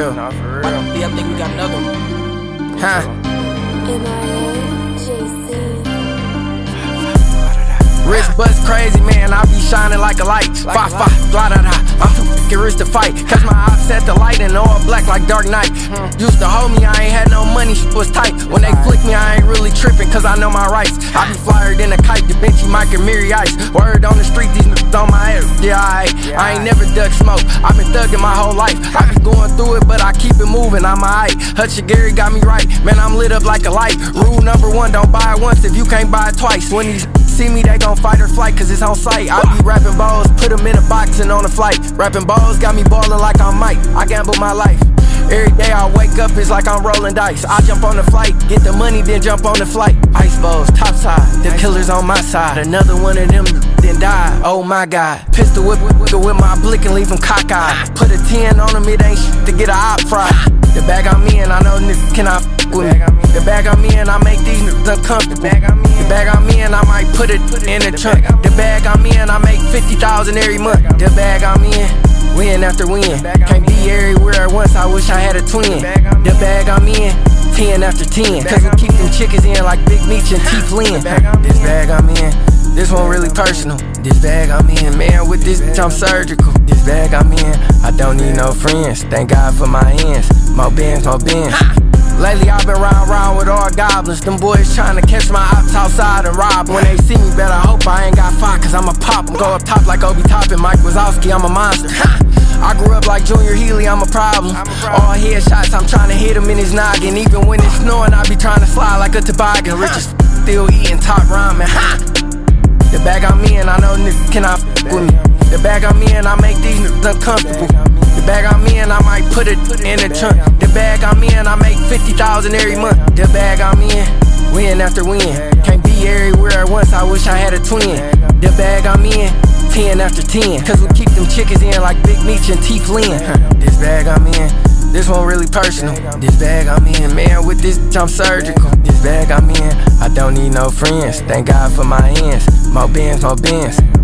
real. Nah, for real. Yeah, I think we got another one. Huh? MIA, Wrist bust crazy, man, I be shining like a light. Fa fa, blah da da. I'm too fucking rich to fight. Catch my eyes set the light and all black like Dark Knight. Used to hold me, I ain't had no money, shit was tight. When they flick me, I ain't really tripping, cause I know my rights. I be flyer than a kite, Da Vinci, Mike, and Miri Ice. Word on the street, these niggas on my head. Yeah, I ain't never duck smoke. I been thugging my whole life. I been going through it, but I keep it moving. I'm alright. Hutch Gary got me right. Man, I'm lit up like a light. Rule number one, don't buy it once if you can't buy it twice. When these see me, they gon' fight or flight, cause it's on sight. I be rapping balls, put them in a box and on a flight. Rapping balls got me ballin' like I'm Mike. I gamble my life. Every day I wake up, it's like I'm rolling dice. I jump on the flight, get the money, then jump on the flight. Ice balls, top side, the killer's on my side. Another one of them, then die, oh my God. Pistol whip with my blick and leave him cockeyed. Put a 10 on him, it ain't shit to get a op fried. The bag I'm in, I know niggas cannot f with me. The bag I'm in, I make these niggas uncomfortable. The bag I'm in, I might put it in the trunk. The bag I'm in, I make 50,000 every month. The bag I'm in, win after win. Can't be everywhere at once, I wish I had a twin. The bag I'm in, 10 after 10. Cause we keep them chickens in like Big Meech and T. Flynn. This bag I'm in, this one really personal. This bag I'm in, man, with this bitch I'm surgical. This bag I'm in, I don't need no friends. Thank God for my ends. More bands, more bands. Lately I've been round with all goblins. Them boys trying to catch my ops outside and rob. When they see me, better hope I ain't got fire, cause I'ma pop 'em. Go up top like Obi Toppin, Mike Wazowski, I'm a monster. I grew up like Junior Healy, I'm a problem. All headshots, I'm trying to hit him in his noggin. Even when it's snowing, I be trying to slide like a toboggan. Rich as still eating top ramen. The bag I'm in, I know niggas cannot f with me. The bag I'm in, I make these niggas uncomfortable. The bag I'm in, I might put it in the trunk. The bag I'm in, I make 50,000 every month. The bag I'm in, win after win. Can't be everywhere at once, I wish I had a twin. The bag I'm in, 10 after 10. Cause we keep them chickens in like Big Meech and T. Flynn. This bag I'm in, this one really personal. This bag I'm in, man, with this bitch I'm surgical. This bag I'm in, I don't need no friends. Thank God for my ends. More bands, more bands.